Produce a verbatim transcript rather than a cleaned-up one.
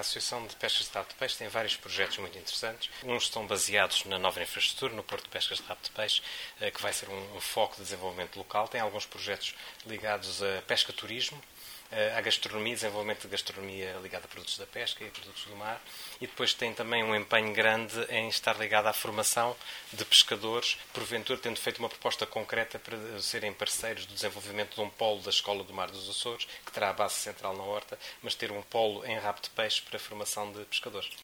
Associação de Pescas de Rabo de Peixe tem vários projetos muito interessantes. Uns estão baseados na nova infraestrutura, no Porto de Pescas de Rabo de Peixe, que vai ser um, um foco de desenvolvimento local. Tem alguns projetos ligados a pesca-turismo, à gastronomia, desenvolvimento de gastronomia ligada a produtos da pesca e a produtos do mar. E depois tem também um empenho grande em estar ligado à formação de pescadores, porventura tendo feito uma proposta concreta para serem parceiros do desenvolvimento de um polo da Escola do Mar dos Açores, que terá a base central na Horta, mas ter um polo em Rabo de Peixe para a formação de pescadores.